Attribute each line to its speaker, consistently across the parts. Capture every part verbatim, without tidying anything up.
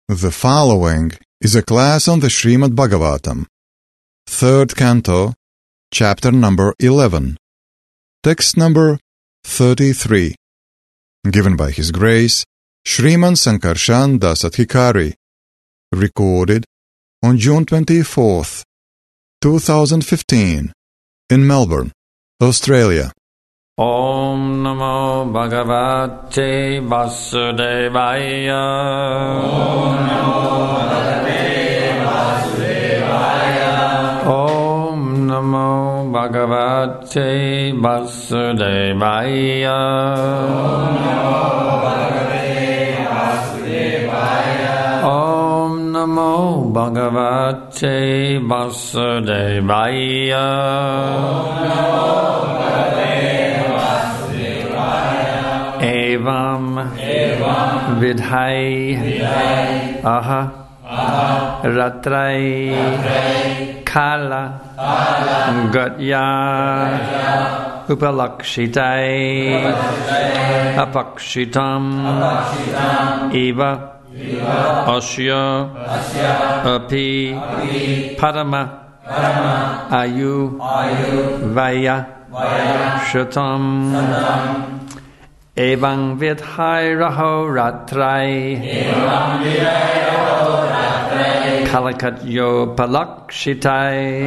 Speaker 1: The following is a class on the Srimad Bhagavatam, third canto, chapter number eleven, text number thirty-three, given by His Grace Shriman Sankarshan Das Adhikari, recorded on June twenty-fourth, two thousand fifteen, in Melbourne, Australia.
Speaker 2: Om Namo Bhagavate Vasudevaya.
Speaker 3: Om Namo Bhagavate Vasudevaya.
Speaker 2: Om Namo Bhagavate Vasudevaya.
Speaker 3: Om Namo
Speaker 2: Om Namo Bhagavate
Speaker 3: Bhagavate Vasudevaya.
Speaker 2: Vasudevaya.
Speaker 3: Om Namo
Speaker 2: Evam,
Speaker 3: Evam
Speaker 2: Vidhai,
Speaker 3: Vidhai
Speaker 2: Aha,
Speaker 3: Aha
Speaker 2: Ratrai,
Speaker 3: Ratrai
Speaker 2: Kala,
Speaker 3: Kala
Speaker 2: Gatya,
Speaker 3: Gatya
Speaker 2: Upalakshitai,
Speaker 3: Upalakshitai
Speaker 2: Apakshitam,
Speaker 3: Apakshitam
Speaker 2: Eva,
Speaker 3: Eva
Speaker 2: Asya,
Speaker 3: Asya
Speaker 2: Api,
Speaker 3: Api
Speaker 2: Parama,
Speaker 3: Parama
Speaker 2: Ayu,
Speaker 3: Ayu
Speaker 2: Vaya,
Speaker 3: Vaya
Speaker 2: Shatam,
Speaker 3: Satam
Speaker 2: Evang Vidhai Raho Ratrai,
Speaker 3: Evam Vidhai Raho Ratrai
Speaker 2: Kalakatyo Palakshitai,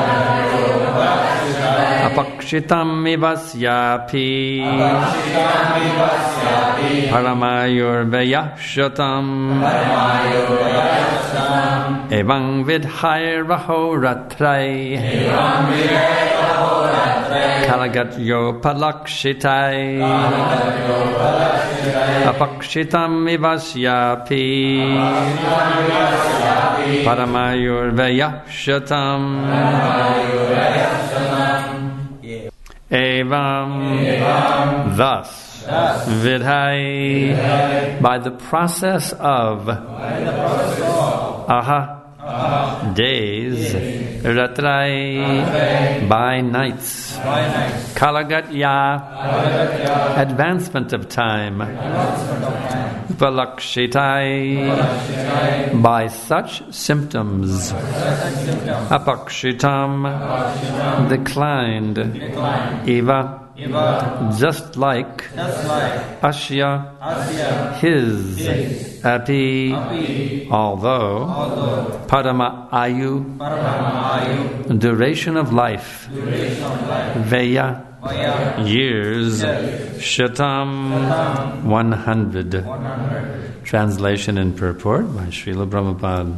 Speaker 2: Apakshitam Ivasyapi,
Speaker 3: Apakshitam Ivasyapi
Speaker 2: Paramayur Vayashatam,
Speaker 3: Paramayur Vayashatam
Speaker 2: Evang Vidhai Raho Ratrai,
Speaker 3: Evam Vidhai Raho Ratrai
Speaker 2: Kalagatyo Palakshitai,
Speaker 3: Kalakatyo Palakshitai
Speaker 2: Apakshitam Ivasyapi,
Speaker 3: Apakshitam Ivasyapi
Speaker 2: Paramayur Vayashatam,
Speaker 3: Paramayur Vayashatam
Speaker 2: Evam,
Speaker 3: Evam
Speaker 2: thus,
Speaker 3: Thus,
Speaker 2: Vidhai,
Speaker 3: Vidhai
Speaker 2: by the process of,
Speaker 3: by the process of
Speaker 2: aha,
Speaker 3: Aha
Speaker 2: days,
Speaker 3: days
Speaker 2: Ratrai,
Speaker 3: Ratrai
Speaker 2: by nights,
Speaker 3: by nights
Speaker 2: Kalagatya,
Speaker 3: Kalagatya
Speaker 2: advancement of time,
Speaker 3: advancement of time
Speaker 2: Upalakshitai,
Speaker 3: Upalakshitai
Speaker 2: by such symptoms, Apakshitam,
Speaker 3: Apakshitam
Speaker 2: declined,
Speaker 3: declined
Speaker 2: Eva,
Speaker 3: Eva
Speaker 2: just like,
Speaker 3: just like
Speaker 2: Asya,
Speaker 3: Asya
Speaker 2: his,
Speaker 3: his
Speaker 2: Api,
Speaker 3: Api
Speaker 2: although,
Speaker 3: although
Speaker 2: Parama Ayu,
Speaker 3: Paramayu
Speaker 2: duration of life,
Speaker 3: duration of life
Speaker 2: Veya,
Speaker 3: Vaya
Speaker 2: years,
Speaker 3: Yes.
Speaker 2: Shatam,
Speaker 3: Shatam
Speaker 2: one hundred.
Speaker 3: one hundred
Speaker 2: Translation and purport by Srila Prabhupada.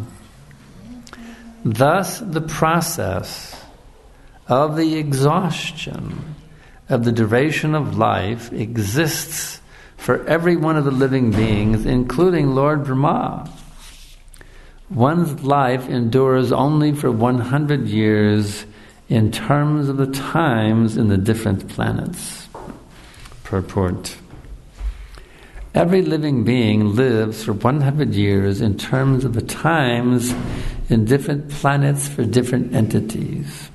Speaker 2: Thus, the process of the exhaustion of the duration of life exists for every one of the living beings, including Lord Brahma. One's life endures only for one hundred years in terms of the times in the different planets. Purport. Every living being lives for one hundred years in terms of the times in different planets for different entities.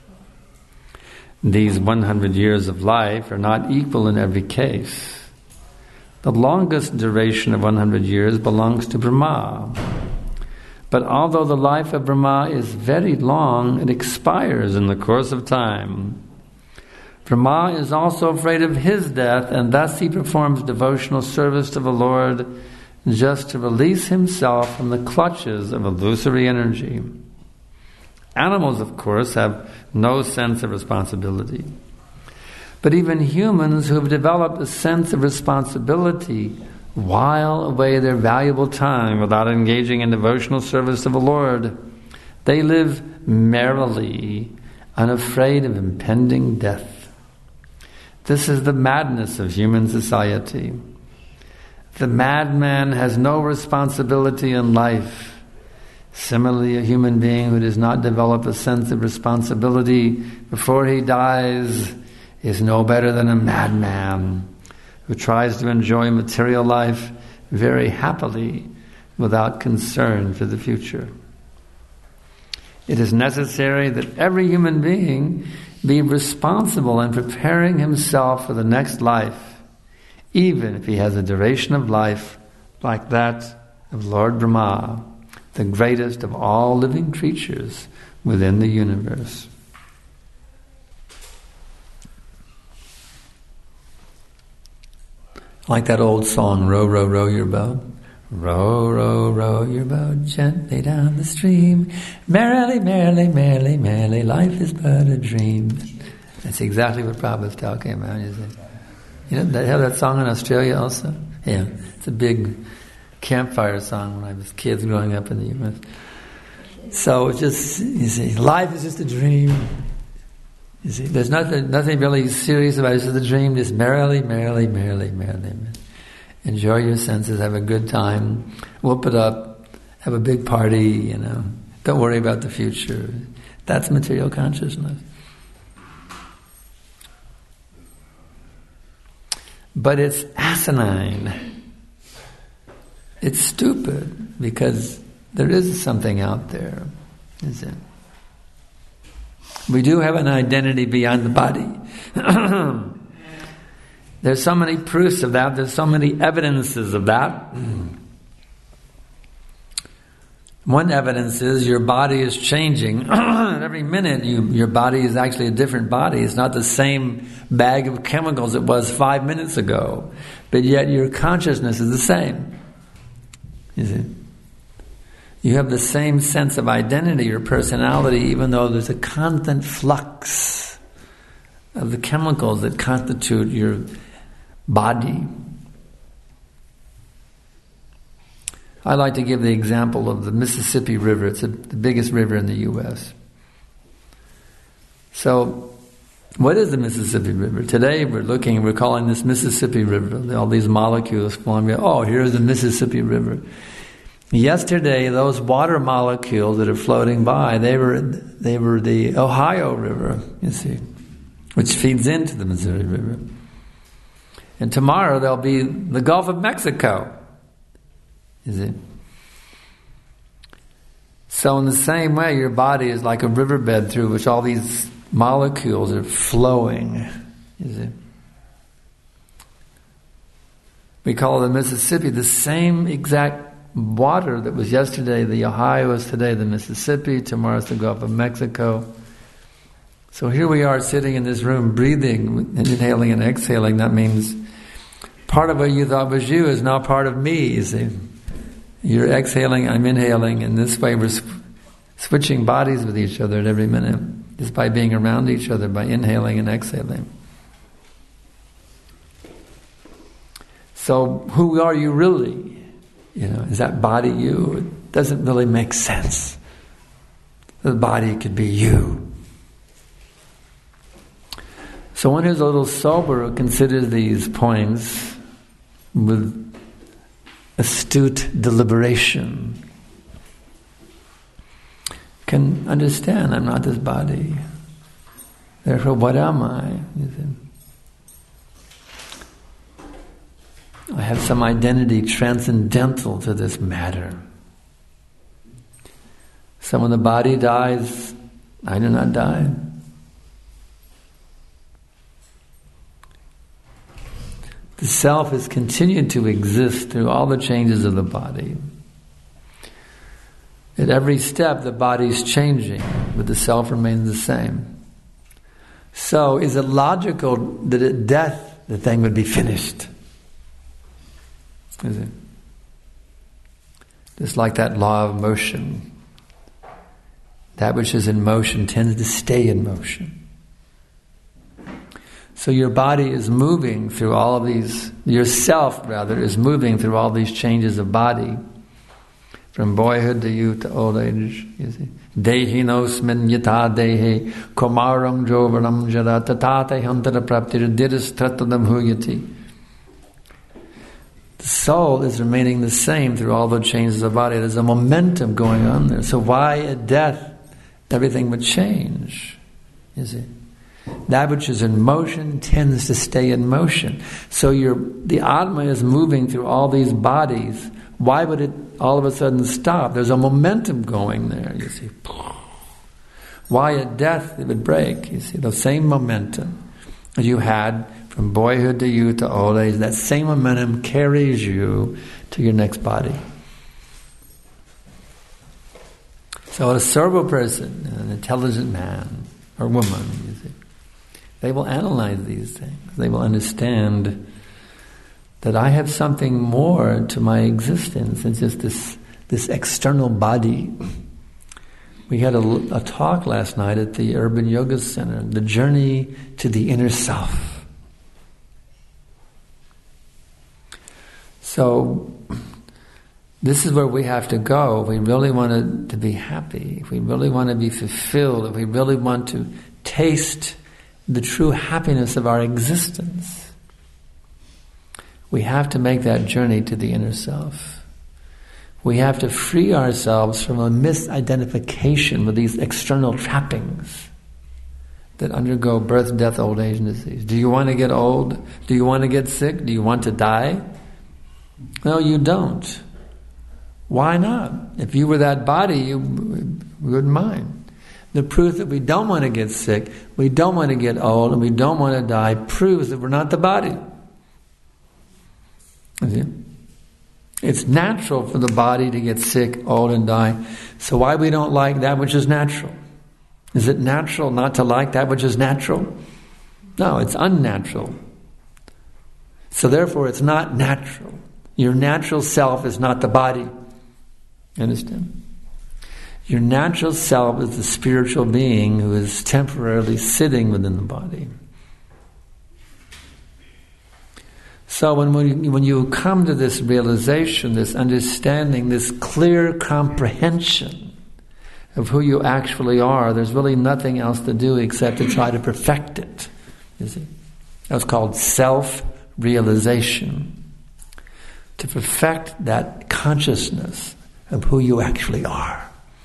Speaker 2: These one hundred years of life are not equal in every case. The longest duration of one hundred years belongs to Brahma. But although the life of Brahma is very long, it expires in the course of time. Brahma is also afraid of his death, and thus he performs devotional service to the Lord just to release himself from the clutches of illusory energy. Animals, of course, have no sense of responsibility. But even humans who have developed a sense of responsibility while away their valuable time without engaging in devotional service to the Lord. They live merrily, unafraid of impending death. This is the madness of human society. The madman has no responsibility in life. Similarly, a human being who does not develop a sense of responsibility before he dies is no better than a madman who tries to enjoy material life very happily without concern for the future. It is necessary that every human being be responsible in preparing himself for the next life, even if he has a duration of life like that of Lord Brahma, the greatest of all living creatures within the universe. Like that old song, row, row, row your boat. Row, row, row your boat gently down the stream. Merrily, merrily, merrily, merrily, life is but a dream. That's exactly what Prabhupada's talking about, isn't it? You know, they have that song in Australia also? Yeah, it's a big campfire song when I was kids growing up in the U S. So it's just, you see, life is just a dream. You see, there's nothing, nothing really serious about it. It's just a dream. Just merrily, merrily, merrily, merrily. Enjoy your senses. Have a good time. Whoop it up. Have a big party. You know. Don't worry about the future. That's material consciousness. But it's asinine. It's stupid because there is something out there, is it? We do have an identity beyond the body. There's so many proofs of that. There's so many evidences of that. One evidence is your body is changing. Every minute you, your body is actually a different body. It's not the same bag of chemicals it was five minutes ago. But yet your consciousness is the same. You see? You have the same sense of identity or personality, even though there's a constant flux of the chemicals that constitute your body. I like to give the example of the Mississippi River. It's a, the biggest river in the U S. So, what is the Mississippi River? Today we're looking, we're calling this Mississippi River. All these molecules flowing. Oh, here's the Mississippi River. Yesterday, those water molecules that are floating by, they were they were the Ohio River, you see, which feeds into the Missouri River. And tomorrow there'll be the Gulf of Mexico, you see. So in the same way, your body is like a riverbed through which all these molecules are flowing, you see. We call the Mississippi the same exact water that was yesterday the Ohio is today the Mississippi, tomorrow is the Gulf of Mexico. So here we are sitting in this room breathing and inhaling and exhaling. That means part of what you thought was you is now part of me, you see. You're exhaling, I'm inhaling, and this way we're sw- switching bodies with each other at every minute, just by being around each other, by inhaling and exhaling. So who are you really? You know, is that body you? It doesn't really make sense. The body could be you. So one who's a little sober considers these points with astute deliberation can understand I'm not this body. Therefore, what am I? You see? I have some identity transcendental to this matter. So when the body dies, I do not die. The self has continued to exist through all the changes of the body. At every step, the body is changing, but the self remains the same. So, is it logical that at death the thing would be finished? Is it? Just like that law of motion. That which is in motion tends to stay in motion. So your body is moving through all of these, yourself rather, is moving through all these changes of body. From boyhood to youth to old age, you see. Dehinosmin yata dehe komaram jovanam jada tatate hantara praptir didis tratadam huyati. The soul is remaining the same through all the changes of the body. There's a momentum going on there. So why at death everything would change? You see? That which is in motion tends to stay in motion. So your the Atma is moving through all these bodies. Why would it all of a sudden stop? There's a momentum going there, you see. Why at death it would break? You see, the same momentum as you had from boyhood to youth to old age, that same momentum carries you to your next body. So a sober person, an intelligent man or woman, you see, they will analyze these things. They will understand that I have something more to my existence than just this, this external body. We had a, a talk last night at the Urban Yoga Center, the journey to the inner self. So, this is where we have to go if we really want to, to be happy, if we really want to be fulfilled, if we really want to taste the true happiness of our existence. We have to make that journey to the inner self. We have to free ourselves from a misidentification with these external trappings that undergo birth, death, old age, and disease. Do you want to get old? Do you want to get sick? Do you want to die? No, you don't. Why not? If you were that body, you wouldn't mind. The proof that we don't want to get sick, we don't want to get old, and we don't want to die proves that we're not the body. See? It's natural for the body to get sick, old, and die. So why we don't like that which is natural? Is it natural not to like that which is natural? No, it's unnatural. So therefore it's not natural. Your natural self is not the body. You understand? Your natural self is the spiritual being who is temporarily sitting within the body. So when we, when you come to this realization, this understanding, this clear comprehension of who you actually are, there's really nothing else to do except to try to perfect it. You see? That's called self-realization. To perfect that consciousness of who you actually are.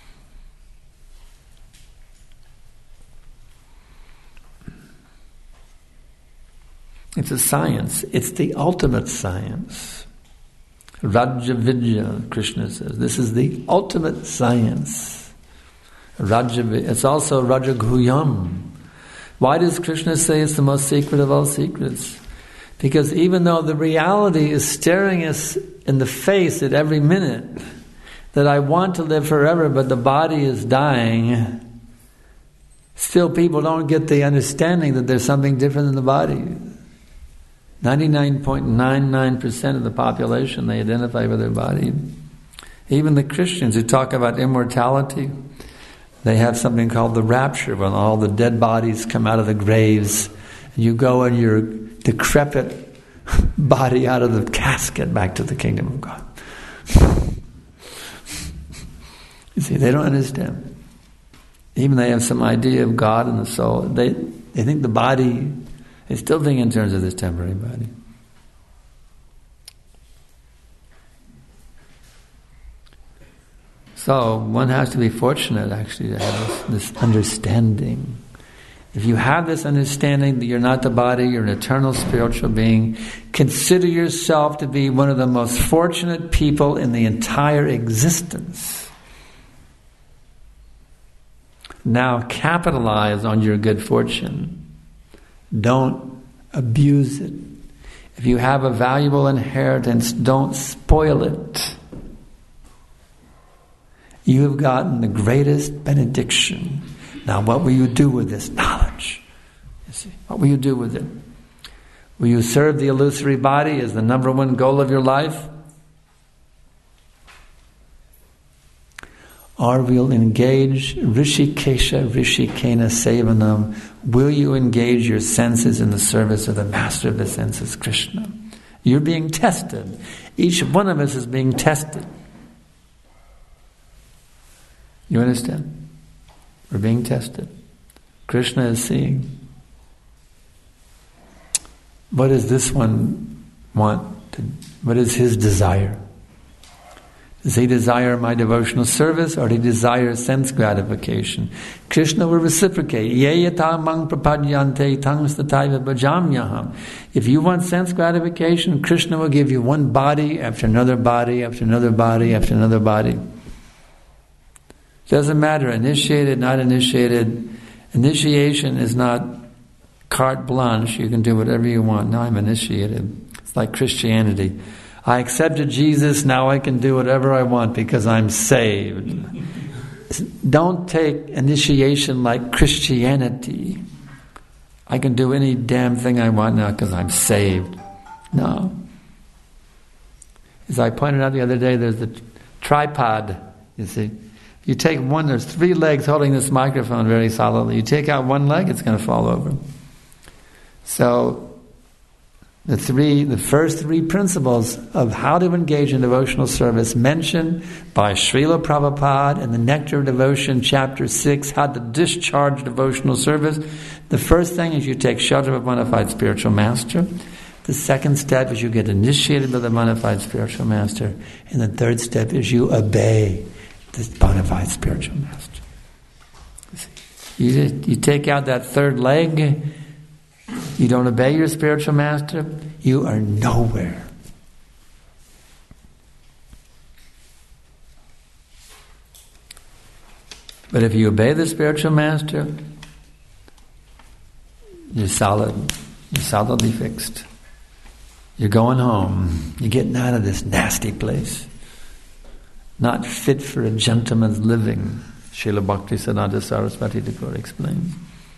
Speaker 2: It's a science. It's the ultimate science. Raja Vidya, Krishna says. This is the ultimate science. Raja, it's also Raja Guhyam. Why does Krishna say it's the most secret of all secrets? Because even though the reality is staring us in the face at every minute, that I want to live forever, but the body is dying, still people don't get the understanding that there's something different than the body. ninety-nine point nine nine percent of the population, they identify with their body. Even the Christians who talk about immortality, they have something called the rapture, when all the dead bodies come out of the graves, and you go in your decrepit body out of the casket back to the kingdom of God. You see, they don't understand. Even they have some idea of God and the soul. They, they think the body... They still think in terms of this temporary body. So one has to be fortunate actually to have this, this understanding. If you have this understanding that you're not the body, you're an eternal spiritual being, consider yourself to be one of the most fortunate people in the entire existence. Now capitalize on your good fortune. Don't abuse it. If you have a valuable inheritance, don't spoil it. You have gotten the greatest benediction. Now what will you do with this knowledge? You see, what will you do with it? Will you serve the illusory body as the number one goal of your life? Or will engage Rishikesha Rishikena Sevanam? Will you engage your senses in the service of the master of the senses, Krishna? You're being tested. Each one of us is being tested. You understand? We're being tested. Krishna is seeing. What does this one want? To, what is his desire? Does he desire my devotional service, or does he desire sense gratification? Krishna will reciprocate. Ye yata mang prapadyante tangs tataiva bhajamyaham. If you want sense gratification, Krishna will give you one body after another body after another body after another body. Doesn't matter, initiated, not initiated. Initiation is not carte blanche. You can do whatever you want. Now I'm initiated. It's like Christianity. I accepted Jesus, now I can do whatever I want because I'm saved. don't take initiation like Christianity. I can do any damn thing I want now because I'm saved. No. As I pointed out the other day, there's the tripod, you see. You take one, there's three legs holding this microphone very solidly. You take out one leg, it's going to fall over. So, the three, the first three principles of how to engage in devotional service mentioned by Srila Prabhupada in the Nectar of Devotion, chapter six, how to discharge devotional service. The first thing is you take shelter of a bona fide spiritual master. The second step is you get initiated by the bona fide spiritual master. And the third step is you obey this bona fide spiritual master. You, you take out that third leg, you don't obey your spiritual master, you are nowhere. But if you obey the spiritual master, you're solid. You're solidly fixed. You're going home. You're getting out of this nasty place. Not fit for a gentleman's living, Srila Bhaktisiddhanta Saraswati Thakur explains.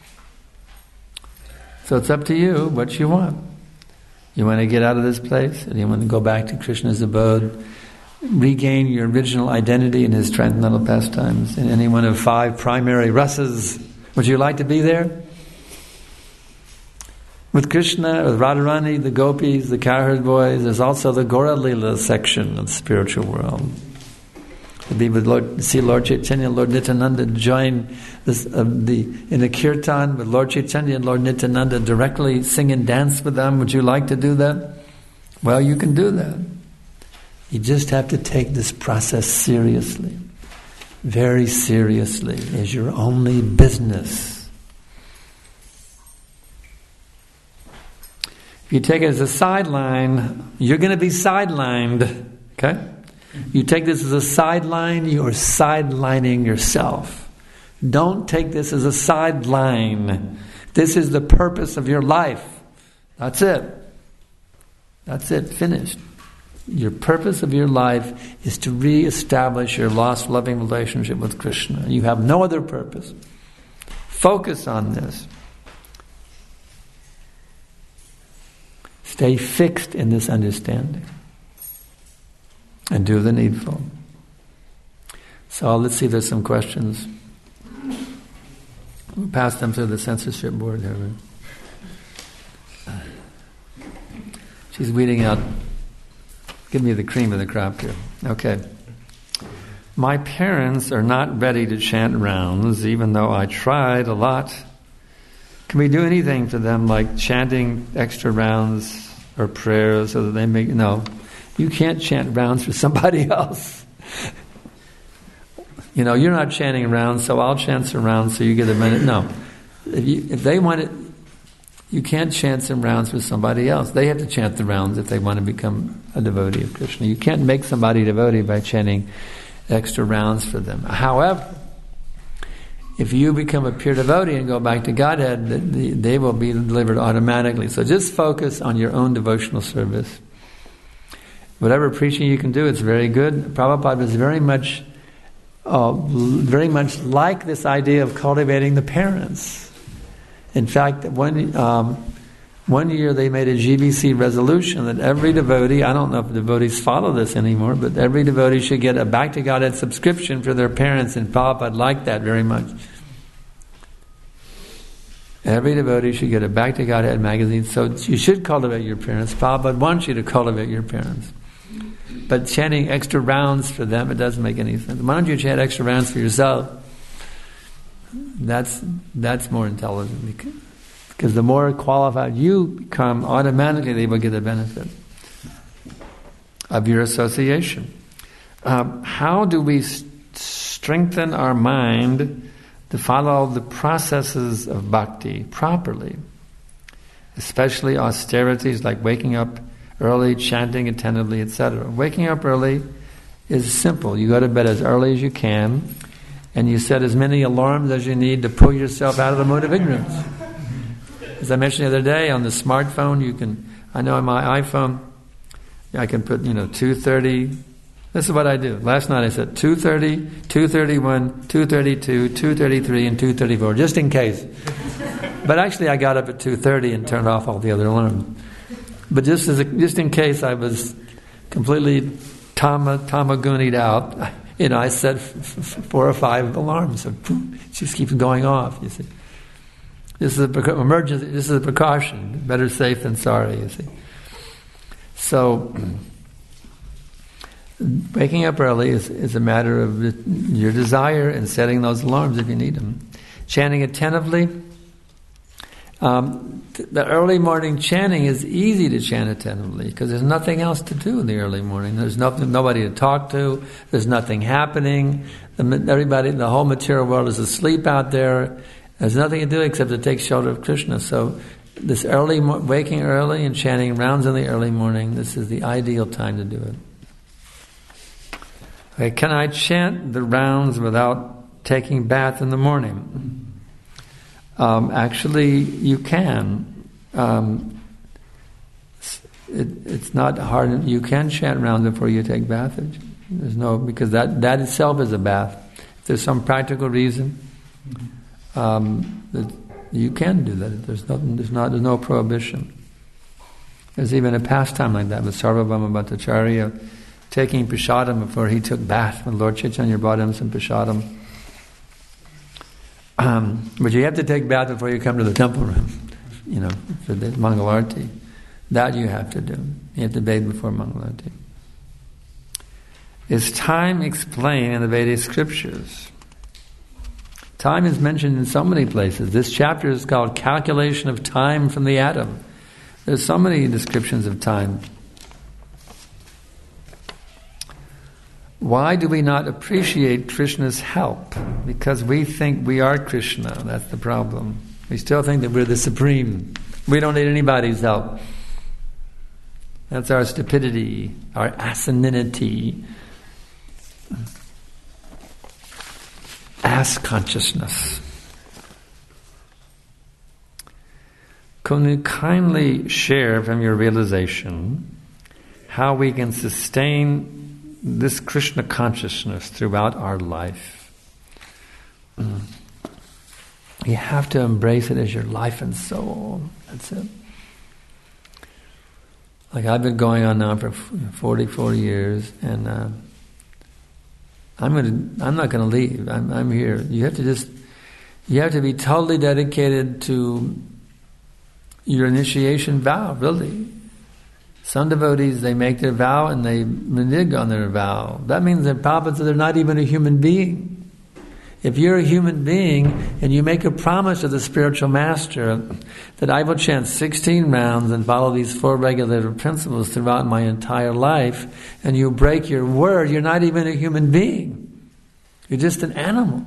Speaker 2: So it's up to you what you want. You want to get out of this place, and you want to go back to Krishna's abode, regain your original identity in his transcendental pastimes, in any one of five primary rasas. Would you like to be there? With Krishna, with Radharani, the gopis, the cowherd boys, there's also the Gaura Lila section of the spiritual world. To be with Lord, see Lord Chaitanya, Lord Nityananda join this, uh, the in the kirtan with Lord Chaitanya and Lord Nityananda directly sing and dance with them. Would you like to do that? Well, you can do that. You just have to take this process seriously, very seriously, as your only business. If you take it as a sideline, you're going to be sidelined. Okay? You take this as a sideline, you are sidelining yourself. Don't take this as a sideline. This is the purpose of your life. That's it. That's it. Finished. Your purpose of your life is to re-establish your lost loving relationship with Krishna. You have no other purpose. Focus on this. Stay fixed in this understanding. And do the needful. So let's see if there's some questions. We'll pass them through the censorship board here. She's weeding out. Give me the cream of the crop here. Okay. My parents are not ready to chant rounds, even though I tried a lot. Can we do anything for them, like chanting extra rounds or prayers so that they make... No. You can't chant rounds for somebody else. You know, you're not chanting rounds, so I'll chant some rounds so you get a minute. No. If, you, if they want it, you can't chant some rounds for somebody else. They have to chant the rounds if they want to become a devotee of Krishna. You can't make somebody a devotee by chanting extra rounds for them. However, if you become a pure devotee and go back to Godhead, they will be delivered automatically. So just focus on your own devotional service. Whatever preaching you can do, it's very good. Prabhupada was very much, uh, very much like this idea of cultivating the parents. In fact, one um, one year they made a G B C resolution that every devotee, I don't know if devotees follow this anymore, but every devotee should get a Back to Godhead subscription for their parents, and Prabhupada liked that very much. Every devotee should get a Back to Godhead magazine, so you should cultivate your parents. Prabhupada wants you to cultivate your parents. But chanting extra rounds for them, it doesn't make any sense. Why don't you chant extra rounds for yourself? That's that's more intelligent. Because, because the more qualified you become, automatically they will get the benefit of your association. Um, how do we st- strengthen our mind to follow the processes of bhakti properly? Especially austerities like waking up early, chanting attentively, et cetera. Waking up early is simple. You go to bed as early as you can, and you set as many alarms as you need to pull yourself out of the mode of ignorance. As I mentioned the other day, on the smartphone, you can, I know on my iPhone, I can put, you know, two thirty, This is what I do. Last night I said two thirty, two thirty-one, two thirty-two, two thirty-three, and two thirty-four, just in case. But actually I got up at two thirty and turned off all the other alarms. But just as a, just in case I was completely tama, tamaguni'd out, you know, I set f- f- four or five alarms. So boom, it just keeps going off, you see. This is a emergency. This is a precaution. Better safe than sorry, you see. So, waking up early is, is a matter of your desire and setting those alarms if you need them. Chanting attentively. Um, the early morning chanting is easy to chant attentively because there's nothing else to do in the early morning. There's nothing, nobody to talk to. There's nothing happening. The, everybody, the whole material world is asleep out there. There's nothing to do except to take shelter of Krishna. So, this early waking early and chanting rounds in the early morning. This is the ideal time to do it. Okay, can I chant the rounds without taking bath in the morning? Um, actually, you can. Um, it, it's not hard. You can chant rounds before you take bath. There's no because that that itself is a bath. If there's some practical reason, um, that you can do that. There's nothing. There's not. There's no prohibition. There's even a pastime like that with Sarvabhauma Bhattacharya taking prasadam before he took bath. When Lord Chaitanya brought him some prasadam. Um, but you have to take bath before you come to the temple room, you know, for the Mangalarti. That you have to do. You have to bathe before Mangalarti. Is time explained in the Vedic scriptures? Time is mentioned in so many places. This chapter is called Calculation of Time from the Atom. There's so many descriptions of time. Why do we not appreciate Krishna's help? Because we think we are Krishna. That's the problem. We still think that we're the supreme. We don't need anybody's help. That's our stupidity, our asininity. Ass consciousness. Can you kindly share from your realization how we can sustain this Krishna consciousness throughout our life? Mm. You have to embrace it as your life and soul. That's it. Like I've been going on now for forty-four years, and uh, I'm gonna. I'm not going to leave. I'm, I'm here. You have to just. You have to be totally dedicated to your initiation vow. Really. Some devotees, they make their vow and they renege on their vow. That means that Prabhupada said they're not even a human being. If you're a human being and you make a promise to the spiritual master that I will chant sixteen rounds and follow these four regulative principles throughout my entire life, and you break your word, you're not even a human being. You're just an animal.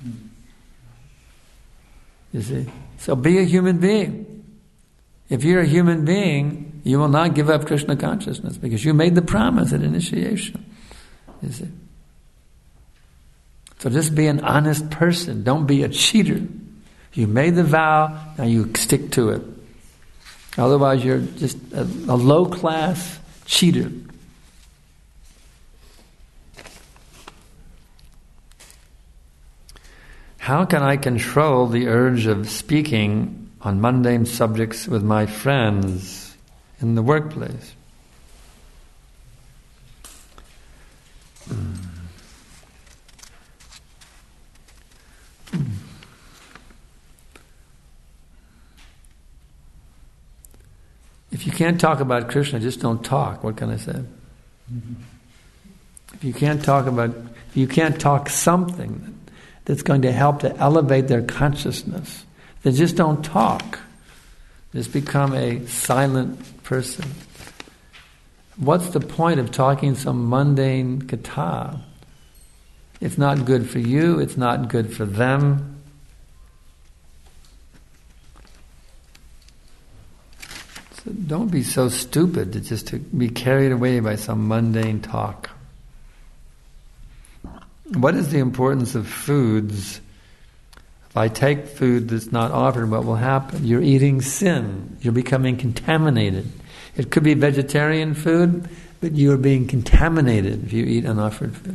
Speaker 2: You see? So be a human being. If you're a human being, you will not give up Krishna consciousness because you made the promise at initiation. You see? So just be an honest person. Don't be a cheater. You made the vow, now you stick to it. Otherwise you're just a, a low-class cheater. How can I control the urge of speaking on mundane subjects with my friends in the workplace? Mm. Mm. If you can't talk about Krishna, just don't talk. What can I say? Mm-hmm. If you can't talk about, if you can't talk something that's going to help to elevate their consciousness, then just don't talk. Just become a silent person. What's the point of talking some mundane katha? It's not good for you, it's not good for them. So don't be so stupid to just to be carried away by some mundane talk. What is the importance of foods? If I take food that's not offered, what will happen? You're eating sin. You're becoming contaminated. It could be vegetarian food. but you are being contaminated if you eat unoffered food.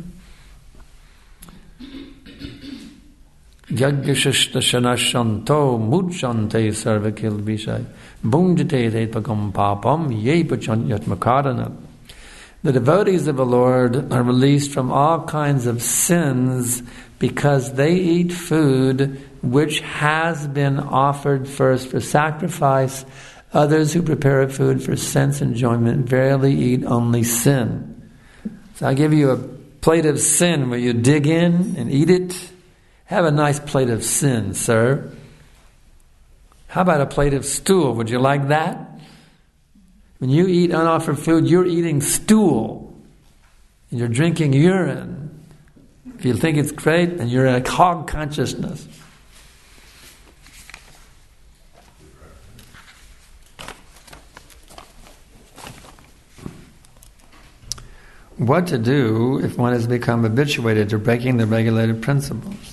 Speaker 2: Yagyashishta shanashanto mujante sarvakil vishai bhunjate tetpakam papam ye pachanyatmakarana. The devotees of the Lord are released from all kinds of sins because they eat food which has been offered first for sacrifice. Others who prepare food for sense enjoyment verily eat only sin. So I give you a plate of sin where you dig in and eat it. Have a nice plate of sin, sir. How about a plate of stool? Would you like that? When you eat unoffered food, you're eating stool. And you're drinking urine. If you think it's great, then you're in a hog consciousness. What to do if one has become habituated to breaking the regulated principles?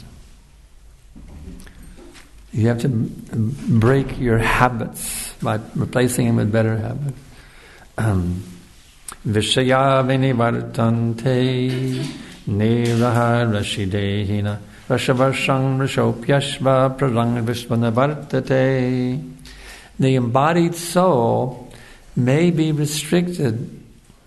Speaker 2: You have to break your habits by replacing them with better habits. Vishaya vinivartante nirahar rashidehina rashavarshang rashopyashva prarang vishvanavartate. The embodied soul may be restricted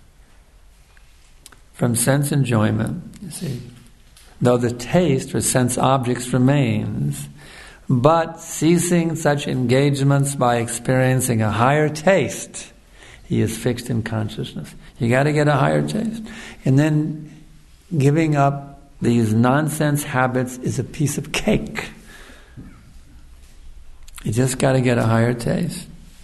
Speaker 2: from sense enjoyment, you see, though the taste for sense objects remains. But ceasing such engagements by experiencing a higher taste, he is fixed in consciousness. You got to get a higher taste. And then giving up these nonsense habits is a piece of cake. You just got to get a higher taste.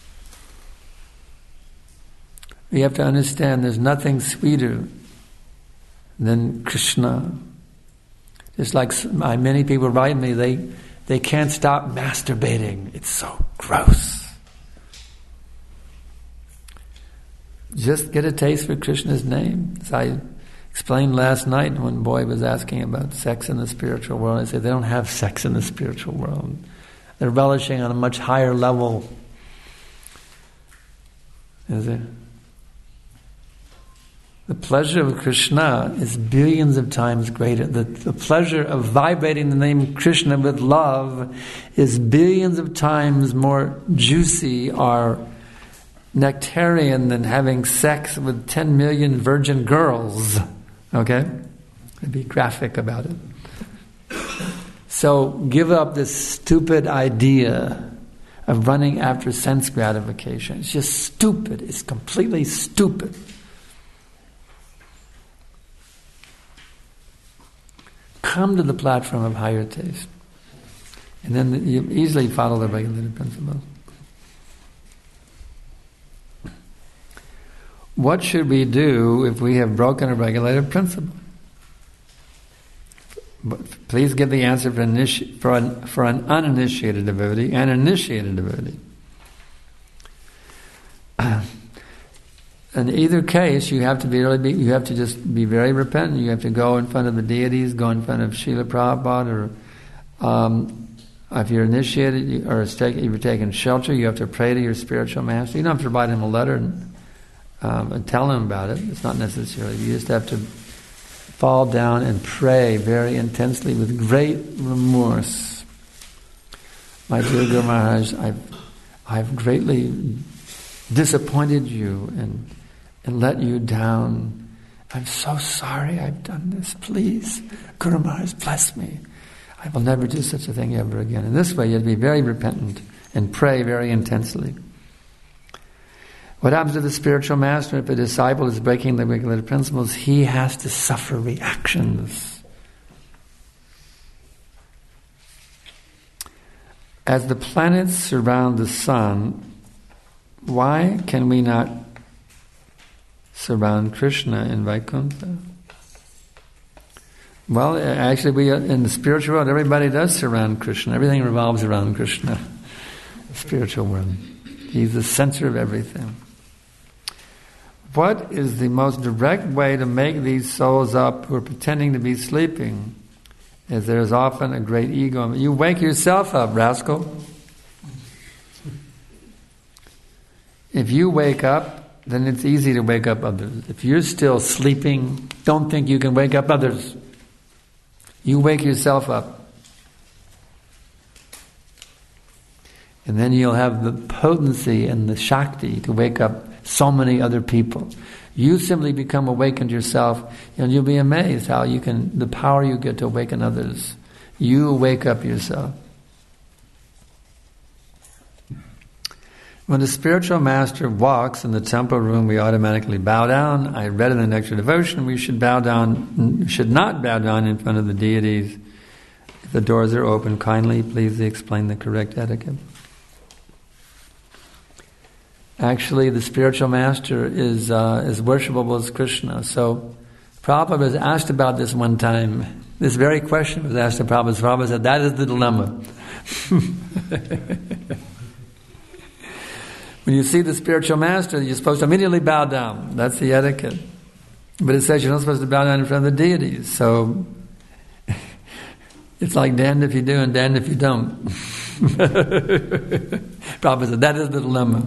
Speaker 2: You have to understand there's nothing sweeter than Krishna. Just like many people write me, they They can't stop masturbating. It's so gross. Just get a taste for Krishna's name. As I explained last night when one boy was asking about sex in the spiritual world, I said they don't have sex in the spiritual world. They're relishing on a much higher level. Is it? The pleasure of Krishna is billions of times greater. The, the pleasure of vibrating the name Krishna with love is billions of times more juicy or nectarian than having sex with ten million virgin girls. Okay? I'd be graphic about it. So give up this stupid idea of running after sense gratification. It's just stupid. It's completely stupid. Come to the platform of higher taste. And then you easily follow the regulated principles. What should we do if we have broken a regulated principle? Please give the answer for, initi- for, an, for an uninitiated devotee and an initiated devotee. In either case, you have to be really be, you have to just be very repentant. You have to go in front of the deities, go in front of Srila Prabhupada, or um, if you're initiated or if you're taking shelter, you have to pray to your spiritual master. You don't have to write him a letter and, um, and tell him about it. It's not necessary. You just have to fall down and pray very intensely with great remorse. My dear Guru Maharaj, I've, I've greatly disappointed you and and let you down. I'm so sorry I've done this. Please, Guru Maharaj, bless me. I will never do such a thing ever again. In this way, you have to be very repentant and pray very intensely. What happens to the spiritual master if a disciple is breaking the regulated principles? He has to suffer reactions. As the planets surround the sun, why can we not surround Krishna in Vaikuntha? Well, actually, we in the spiritual world, everybody does surround Krishna. Everything revolves around Krishna. The spiritual world. He's the center of everything. What is the most direct way to make these souls up who are pretending to be sleeping? As there is often a great ego. You wake yourself up, rascal. If you wake up then it's easy to wake up others. If you're still sleeping, don't think you can wake up others. You wake yourself up. And then you'll have the potency and the Shakti to wake up so many other people. You simply become awakened yourself, and you'll be amazed how you can, the power you get to awaken others. You wake up yourself. When the spiritual master walks in the temple room, we automatically bow down. I read in the Nectar Devotion, we should bow down, should not bow down in front of the deities. If the doors are open, kindly please explain the correct etiquette. Actually, the spiritual master is uh, as worshipable as Krishna. So, Prabhupada was asked about this one time. This very question was asked to Prabhupada. Prabhupada said, that is the dilemma. When you see the spiritual master, you're supposed to immediately bow down. That's the etiquette. But it says you're not supposed to bow down in front of the deities. So, it's like damned if you do and damned if you don't. Prabhupada said, that is the dilemma.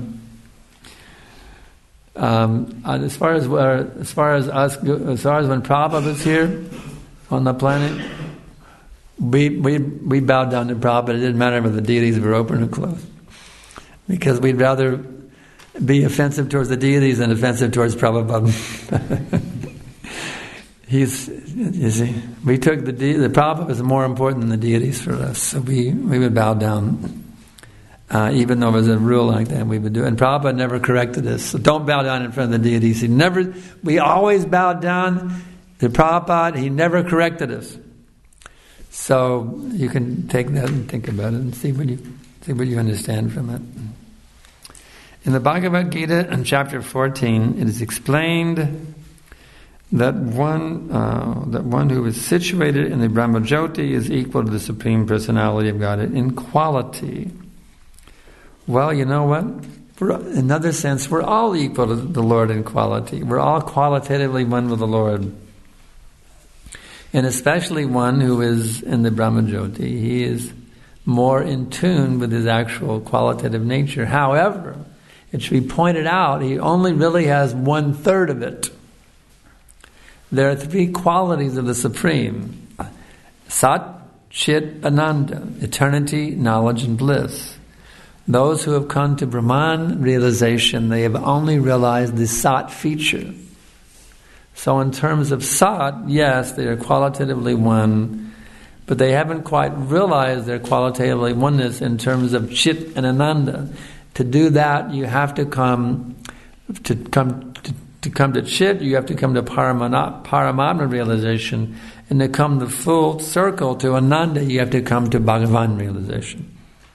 Speaker 2: Um, as far as uh, as far as us, as far as when Prabhupada was here on the planet, we we we bowed down to Prabhupada. It didn't matter whether the deities were open or closed, because we'd rather be offensive towards the deities than offensive towards Prabhupada. He's, you see, we took the de- the Prabhupada was more important than the deities for us, so we we would bow down. Uh, even though it was a rule like that, we would do it. And Prabhupada never corrected us. So don't bow down in front of the deities. He never, we always bowed down to Prabhupada. He never corrected us. So you can take that and think about it and see what you see what you understand from it. In the Bhagavad Gita, in chapter fourteen, it is explained that one uh, that one who is situated in the Brahmajyoti is equal to the Supreme Personality of Godhead in quality. Well, you know what? For in another sense, we're all equal to the Lord in quality. We're all qualitatively one with the Lord. And especially one who is in the Brahmajyoti. He is more in tune with his actual qualitative nature. However, it should be pointed out, he only really has one third of it. There are three qualities of the Supreme. Sat, Chit, Ananda. Eternity, knowledge, and bliss. Those who have come to Brahman realization, they have only realized the Sat feature. So in terms of Sat, yes, they are qualitatively one, but they haven't quite realized their qualitatively oneness in terms of Chit and Ananda. To do that, you have to come to come to, to come to Chit, you have to come to Paramana, Paramatma realization, and to come the full circle to Ananda, you have to come to Bhagavan realization.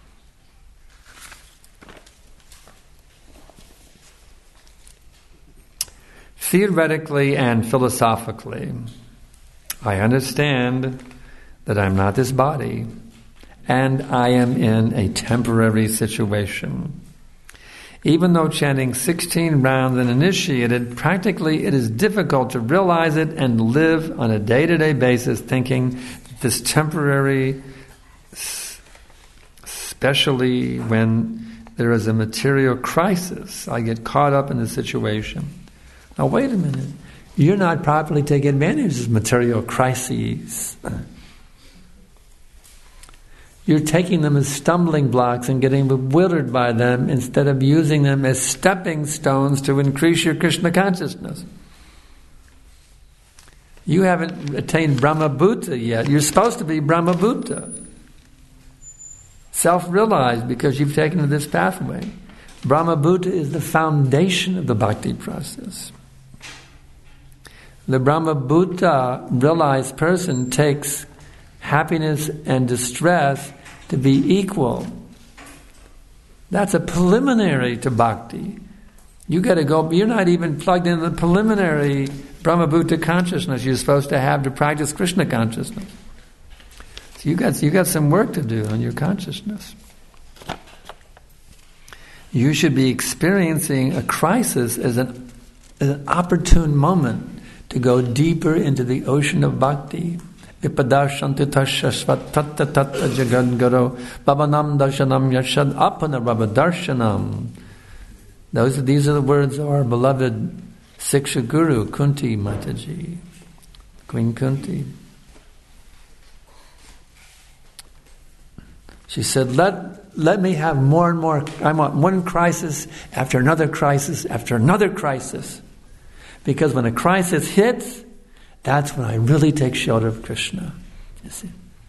Speaker 2: Theoretically and philosophically, I understand that I'm not this body and I am in a temporary situation. Even though chanting sixteen rounds and initiated, practically it is difficult to realize it and live on a day-to-day basis thinking that this temporary, especially when there is a material crisis, I get caught up in the situation. Now wait a minute, you're not properly taking advantage of material crises. You're taking them as stumbling blocks and getting bewildered by them instead of using them as stepping stones to increase your Krishna consciousness. You haven't attained Brahma-bhuta yet. You're supposed to be Brahma-bhuta. Self-realized because you've taken to this pathway. Brahma-bhuta is the foundation of the bhakti process. The Brahma-bhuta realized person takes happiness and distress to be equal. That's a preliminary to bhakti. You got to go, you're not even plugged into the preliminary Brahma-bhuta consciousness you're supposed to have to practice Krishna consciousness. So you got you got some work to do on your consciousness. You should be experiencing a crisis as an, as an opportune moment to go deeper into the ocean of bhakti. Vipadashanti tashashvat tatta tatta jagadgaro babanam darshanam yashad apana rabadarshanam. Those, these are the words of our beloved Siksha Guru, Kunti Mataji, Queen Kunti. She said, let, let me have more and more, I want one crisis after another crisis after another crisis. Because when a crisis hits, that's when I really take shelter of Krishna. You see?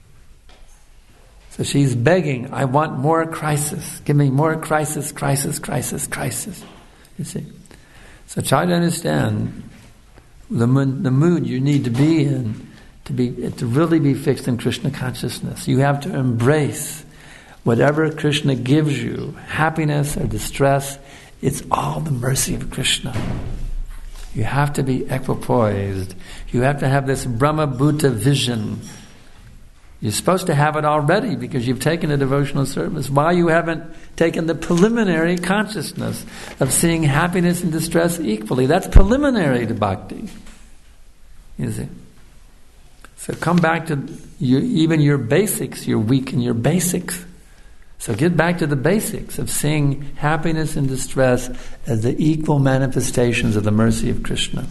Speaker 2: So she's begging, I want more crisis. Give me more crisis, crisis, crisis, crisis. You see? So try to understand the mood, the mood you need to be in to be to really be fixed in Krishna consciousness. You have to embrace whatever Krishna gives you, happiness or distress, it's all the mercy of Krishna. You have to be equipoised. You have to have this Brahma Bhuta vision. You're supposed to have it already because you've taken a devotional service. Why you haven't taken the preliminary consciousness of seeing happiness and distress equally? That's preliminary to bhakti. You see? So come back to your, even your basics. You're weak in your basics. So get back to the basics of seeing happiness and distress as the equal manifestations of the mercy of Krishna.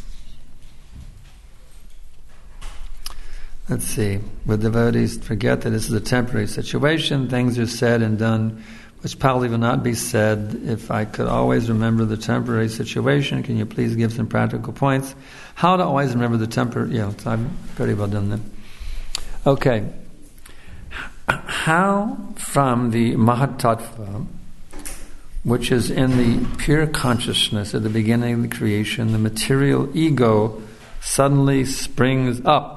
Speaker 2: Let's see. Would devotees forget that this is a temporary situation? Things are said and done which probably will not be said. If I could always remember the temporary situation, can you please give some practical points? How to always remember the temporary... Yeah, I've pretty well done that. Okay. How from the Mahatattva, which is in the pure consciousness at the beginning of the creation, the material ego suddenly springs up.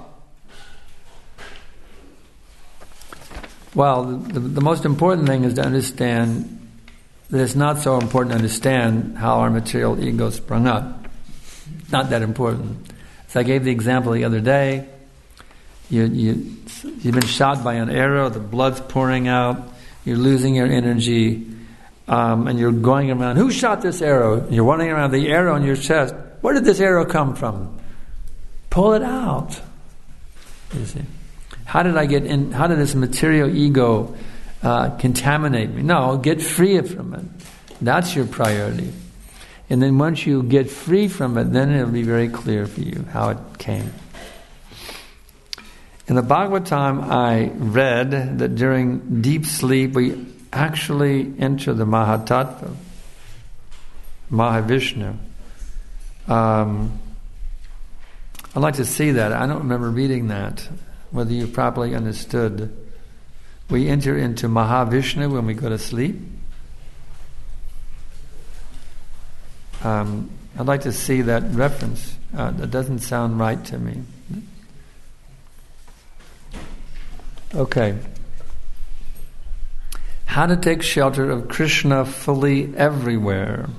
Speaker 2: Well, the, the most important thing is to understand that it's not so important to understand how our material ego sprung up. It's not that important. So I gave the example the other day. You, you, you've been shot by an arrow, the blood's pouring out, you're losing your energy, um, and you're going around, who shot this arrow? You're running around the arrow in your chest. Where did this arrow come from? Pull it out. You see. How did I get in? How did this material ego uh, contaminate me? No, get free from it. That's your priority. And then once you get free from it, then it'll be very clear for you how it came. In the Bhagavatam, I read that during deep sleep, we actually enter the Mahatattva, Mahavishnu. Um, I'd like to see that. I don't remember reading that, whether you properly understood. We enter into Mahavishnu when we go to sleep. Um, I'd like to see that reference. Uh, that doesn't sound right to me. Okay. How to take shelter of Krishna fully everywhere.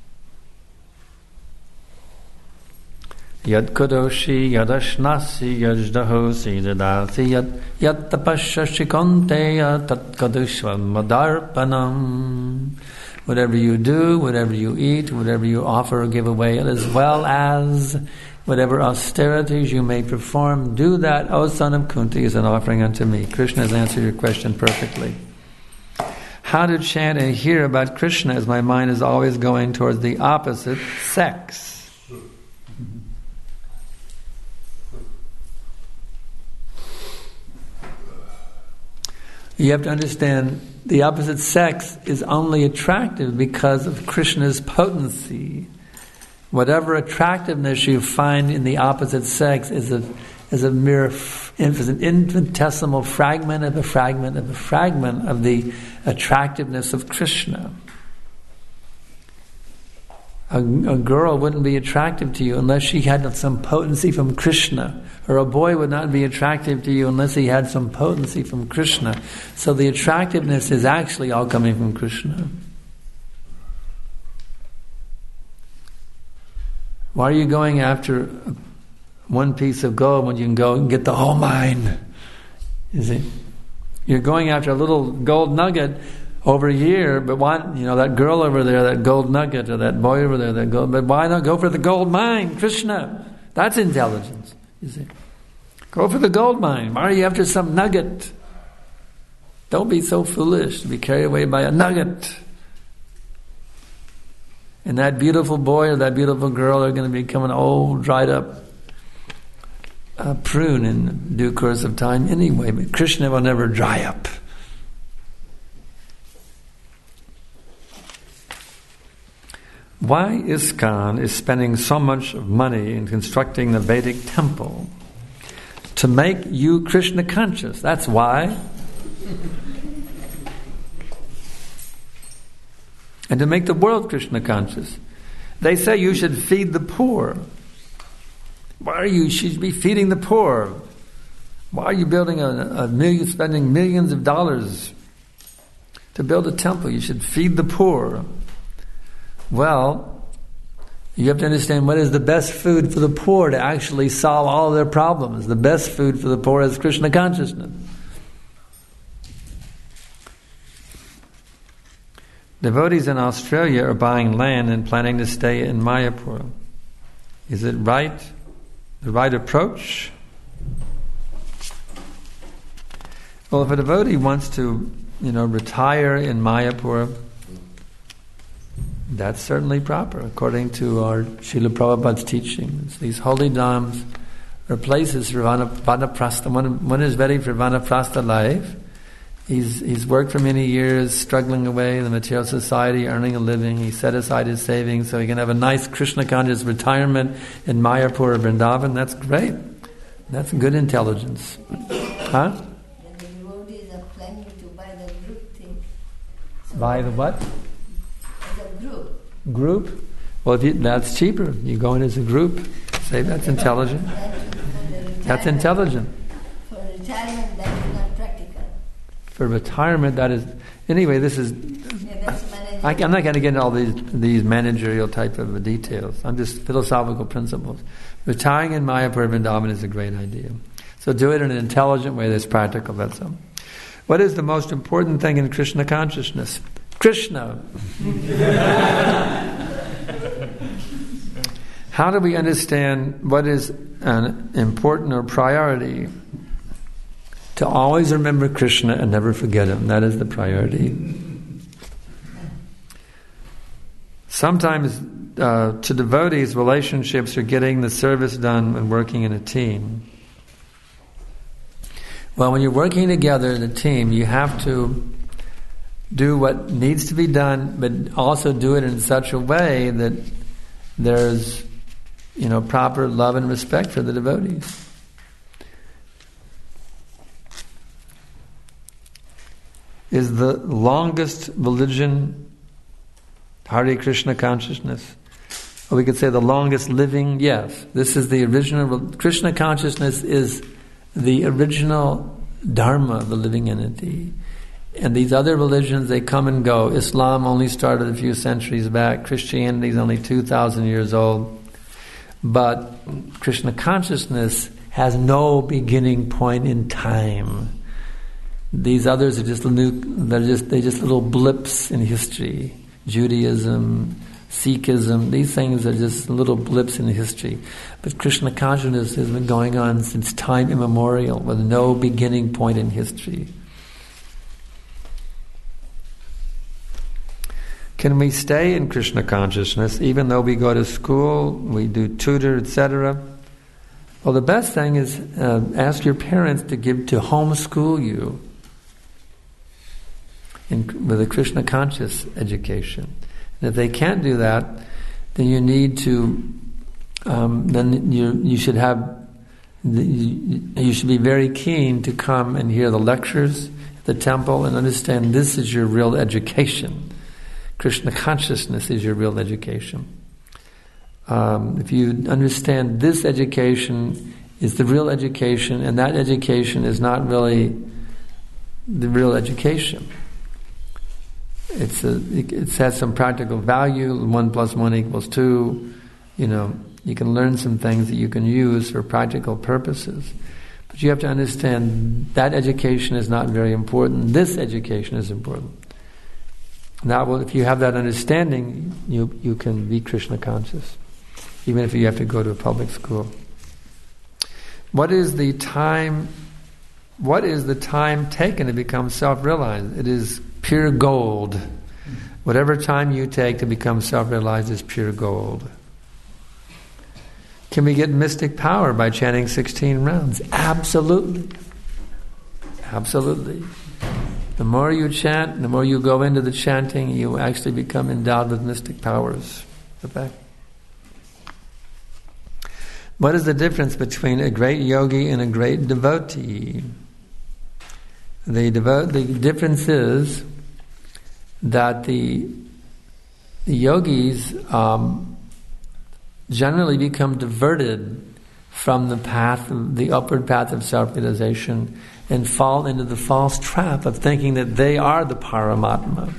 Speaker 2: Yad kadoshi yadashnasi yajdahosi dadasi yad yad tapashashikonteya tat kadoshvam madarpanam. Whatever you do, whatever you eat, whatever you offer or give away, as well as whatever austerities you may perform, do that, O son of Kunti, as an offering unto me. Krishna has answered your question perfectly. How to chant and hear about Krishna as my mind is always going towards the opposite sex. You have to understand the opposite sex is only attractive because of Krishna's potency. Whatever attractiveness you find in the opposite sex is a is a mere is an infinitesimal fragment of a fragment of a fragment of the attractiveness of Krishna. A, a girl wouldn't be attractive to you unless she had some potency from Krishna. Or a boy would not be attractive to you unless he had some potency from Krishna. So the attractiveness is actually all coming from Krishna. Why are you going after one piece of gold when you can go and get the whole mine? You see? You're going after a little gold nugget over here, but why, you know, that girl over there, that gold nugget, or that boy over there, that gold, but why not go for the gold mine, Krishna? That's intelligence, you see. Go for the gold mine. Why are you after some nugget? Don't be so foolish to be carried away by a nugget. And that beautiful boy or that beautiful girl are going to become an old, dried up uh, prune in due course of time anyway. But Krishna will never dry up. Why ISKCON is spending so much money in constructing the Vedic temple? To make you Krishna conscious. That's why. And to make the world Krishna conscious. They say you should feed the poor. Why are you should be feeding the poor? Why are you building a, a million, spending millions of dollars to build a temple? You should feed the poor. Well, you have to understand what is the best food for the poor to actually solve all of their problems. The best food for the poor is Krishna consciousness. Devotees in Australia are buying land and planning to stay in Mayapur. Is it right? The right approach? Well, if a devotee wants to, you know, retire in Mayapur, that's certainly proper, according to our Srila Prabhupada's teachings. These holy dhams are places for vana, vanaprastha. One, one is ready for vanaprastha life. He's he's worked for many years, struggling away in the material society, earning a living. He set aside his savings so he can have a nice Krishna conscious retirement in Mayapur or Vrindavan. That's great. That's good intelligence. Huh?
Speaker 4: The devotees are planning to buy the group thing. So
Speaker 2: Buy the what?
Speaker 4: the group.
Speaker 2: Group? Well, if you, that's cheaper. You go in as a group. Say that's intelligent. That's intelligent.
Speaker 4: For retirement, that is not practical.
Speaker 2: For retirement, that is... Anyway, this is...
Speaker 4: Yeah, that's managerial.
Speaker 2: I, I'm not going to get into all these these managerial type of details. I'm just philosophical principles. Retiring in Mayapur Vrindavan is a great idea. So do it in an intelligent way that's practical, that's all. What is the most important thing in Krishna consciousness? Krishna. How do we understand what is an important or priority? To always remember Krishna and never forget Him. That is the priority. Sometimes uh, to devotees, relationships are getting the service done and working in a team. Well, when you're working together in a team, you have to do what needs to be done, but also do it in such a way that there's, you know, proper love and respect for the devotees. Is the longest religion Hare Krishna consciousness? Or we could say the longest living, yes. This is the original, Krishna consciousness is the original dharma of the living entity. And these other religions, they come and go. Islam only started a few centuries back. Christianity is only two thousand years old. But Krishna consciousness has no beginning point in time. These others are just new, they're just they're just little blips in history. Judaism, Sikhism, these things are just little blips in history. But Krishna consciousness has been going on since time immemorial with no beginning point in history. Can we stay in Krishna consciousness even though we go to school, we do tutor, et cetera? Well, the best thing is uh, ask your parents to give to homeschool you in, with a Krishna conscious education. And if they can't do that, then you need to. Um, then you you should have. The, you, you should be very keen to come and hear the lectures at the temple and understand this is your real education. Krishna consciousness is your real education. Um, if you understand this education is the real education, and that education is not really the real education. It's a, it has some practical value. One plus one equals two. You know, you can learn some things that you can use for practical purposes. But you have to understand that education is not very important. This education is important. Now, well, if you have that understanding, you you can be Krishna conscious, even if you have to go to a public school. What is the time? What is the time taken to become self-realized? It is pure gold. Whatever time you take to become self-realized is pure gold. Can we get mystic power by chanting sixteen rounds? Absolutely. Absolutely. The more you chant, the more you go into the chanting, you actually become endowed with mystic powers. Okay? What is the difference between a great yogi and a great devotee? The, devo- the difference is that the, the yogis um, generally become diverted from the path, the upward path of self-realization, and fall into the false trap of thinking that they are the Paramatma.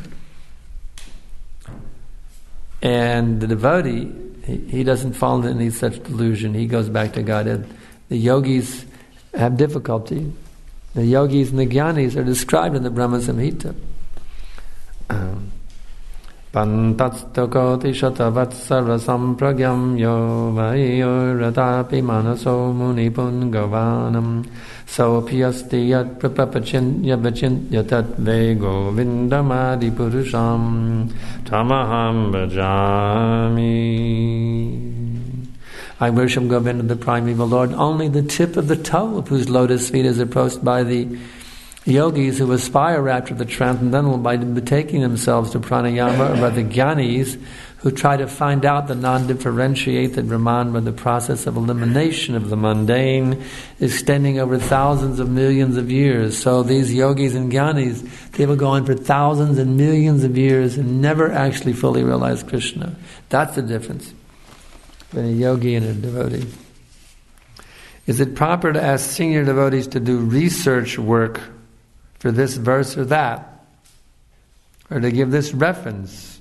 Speaker 2: And the devotee, he, he doesn't fall into any such delusion. He goes back to Godhead. The yogis have difficulty. The yogis and the jnanis are described in the Brahma Samhita. Pantatstokoti shatavatsara sampragyam yo vayo ratapi manaso munipungavaanam sopiyasti yat prapapachintya vachintya tat vego vindamadi purusham tamaham bhajami. I worship Govinda, the primeval Lord. Only the tip of the toe of whose lotus feet is approached by the yogis who aspire after the transcendental by taking themselves to pranayama, or by the jnanis who try to find out the non-differentiated Brahman by the process of elimination of the mundane, extending over thousands of millions of years. So these yogis and jnanis, they will go on for thousands and millions of years and never actually fully realize Krishna. That's the difference between a yogi and a devotee. Is it proper to ask senior devotees to do research work for this verse or that, or to give this reference?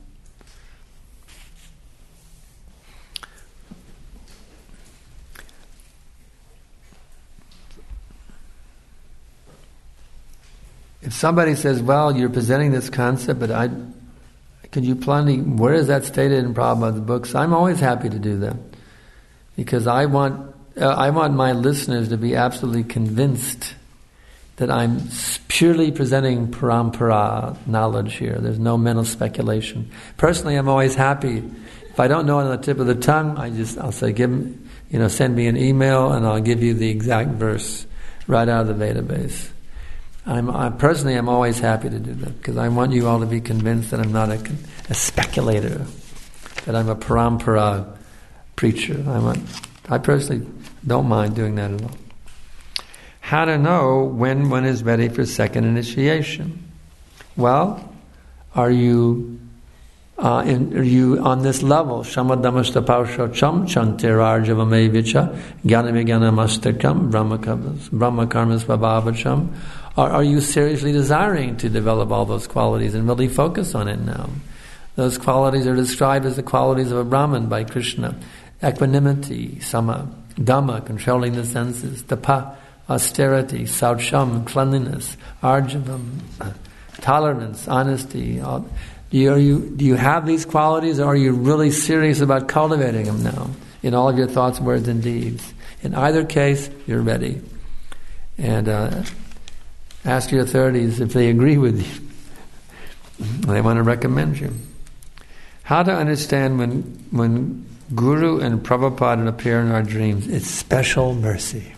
Speaker 2: If somebody says, well, you're presenting this concept, but I, could you plainly, where is that stated in Prabhupada's books? I'm always happy to do that, because I want, uh, I want my listeners to be absolutely convinced that I'm purely presenting parampara knowledge here. There's no mental speculation. Personally, I'm always happy. If I don't know it on the tip of the tongue, I just, I'll say, give, you know, send me an email and I'll give you the exact verse right out of the database. I'm, I personally, I'm always happy to do that, because I want you all to be convinced that I'm not a, a speculator, that I'm a parampara preacher. I'm a, I personally don't mind doing that at all. How to know when one is ready for second initiation? Well, are you uh, in, are you on this level? Shamadamastapausham chantirarjavamevicha jnanamiganamastakam brahmakarmas vabhavacham. Are, are you seriously desiring to develop all those qualities and really focus on it now? Those qualities are described as the qualities of a Brahman by Krishna. Equanimity, sama, dhamma, controlling the senses, tapa, austerity, saucham, cleanliness, arjavam, tolerance, honesty. All, do, you, are you, do you have these qualities, or are you really serious about cultivating them now in all of your thoughts, words, and deeds? In either case, you're ready. And uh, ask your authorities if they agree with you. They want to recommend you. How to understand when, when Guru and Prabhupada appear in our dreams? It's special mercy.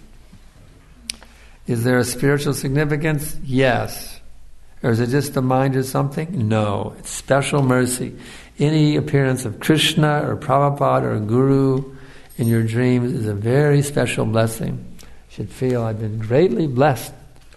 Speaker 2: Is there a spiritual significance? Yes. Or is it just the mind or something? No. It's special mercy. Any appearance of Krishna or Prabhupada or Guru in your dreams is a very special blessing. You should feel, I've been greatly blessed.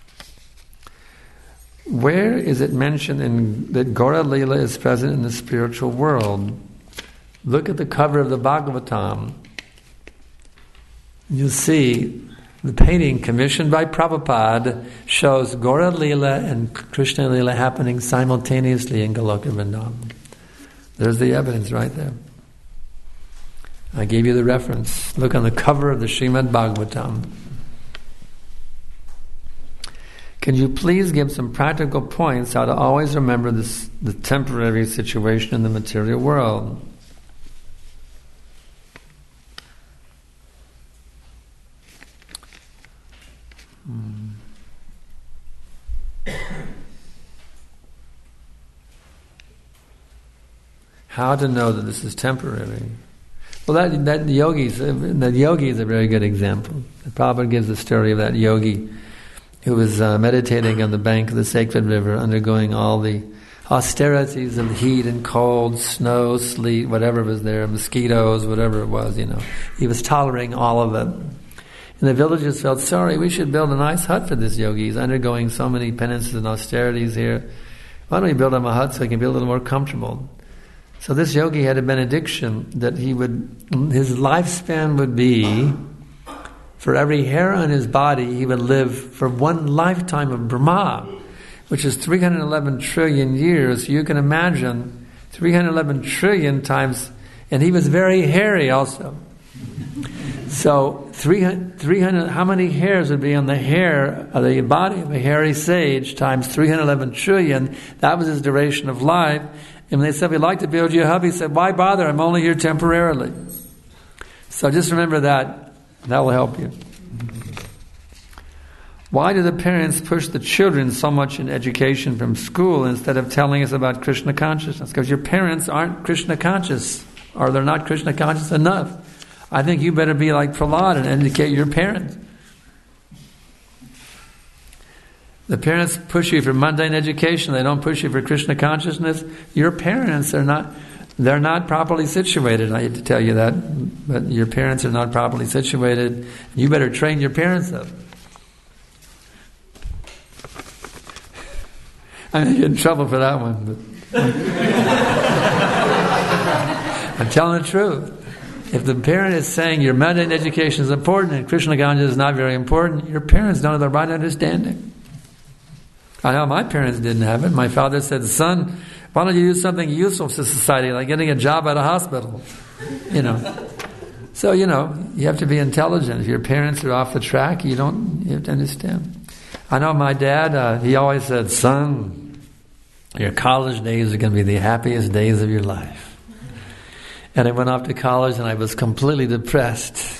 Speaker 2: Where is it mentioned in that Gaura Lila is present in the spiritual world? Look at the cover of the Bhagavatam. You'll see the painting commissioned by Prabhupada shows Gaura Lila and Krishna Lila happening simultaneously in Goloka Vrindavan. There's the evidence right there. I gave you the reference. Look on the cover of the Srimad Bhagavatam. Can you please give some practical points how to always remember this, the temporary situation in the material world? Hmm. How to know that this is temporary? Well, that that yogis, that yogi is a very good example. The Prabhupada gives the story of that yogi who was uh, meditating on the bank of the sacred river, undergoing all the austerities of heat and cold, snow, sleet, whatever was there, mosquitoes, whatever it was, you know. He was tolerating all of it. And the villagers felt sorry, we should build a nice hut for this yogi. He's undergoing so many penances and austerities here. Why don't we build him a hut so he can be a little more comfortable? So this yogi had a benediction that he would, his lifespan would be, for every hair on his body, he would live for one lifetime of Brahma, which is three hundred eleven trillion years. You can imagine three hundred eleven trillion times, and he was very hairy also. So three hundred, how many hairs would be on the hair of the body of a hairy sage times three hundred eleven trillion? That was his duration of life. And when they said, we'd like to build you a hub, he said, why bother? I'm only here temporarily. So just remember that. That will help you. Why do the parents push the children so much in education from school instead of telling us about Krishna consciousness? Because your parents aren't Krishna conscious, or they're not Krishna conscious enough. I think you better be like Prahlad and educate your parents. The parents push you for mundane education, they don't push you for Krishna consciousness. Your parents are not, they're not properly situated. I hate to tell you that, but your parents are not properly situated. You better train your parents up. I'm going to get in trouble for that one, but I'm telling the truth. If the parent is saying your mundane education is important and Krishna consciousness is not very important, your parents don't have the right understanding. I know my parents didn't have it. My father said, son, why don't you do something useful to society, like getting a job at a hospital? You know. So, you know, you have to be intelligent. If your parents are off the track, you don't, you have to understand. I know my dad, uh, he always said, son, your college days are going to be the happiest days of your life. And I went off to college and I was completely depressed.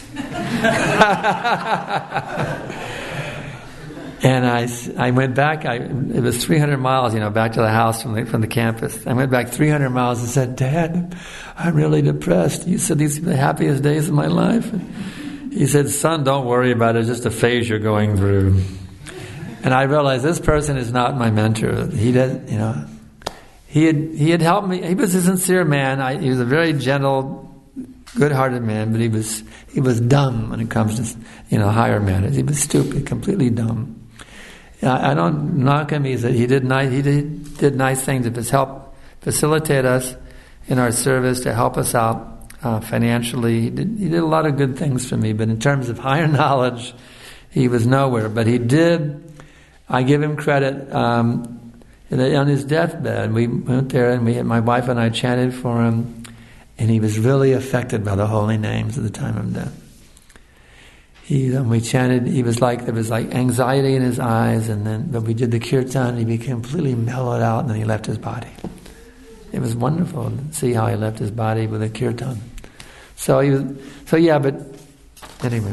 Speaker 2: And I, I went back, I, it was three hundred miles, you know, back to the house from the, from the campus. I went back three hundred miles and said, Dad, I'm really depressed. You said these are the happiest days of my life. And he said, son, don't worry about it. It's just a phase you're going through. And I realized this person is not my mentor. He did, you know, he had, he had helped me. He was a sincere man. I, he was a very gentle, good-hearted man, but he was, he was dumb when it comes to, you know, higher matters. He was stupid, completely dumb. I don't knock him. He said he did nice. He did, did nice things to help facilitate us in our service, to help us out uh, financially. He did, he did a lot of good things for me. But in terms of higher knowledge, he was nowhere. But he did. I give him credit. Um, on his deathbed, we went there, and we, my wife and I chanted for him, and he was really affected by the holy names at the time of death. He, um, we chanted, he was like, there was like anxiety in his eyes, and then, but we did the kirtan, and he became completely mellowed out, and then he left his body. It was wonderful to see how he left his body with a kirtan. So he was, so yeah, but anyway.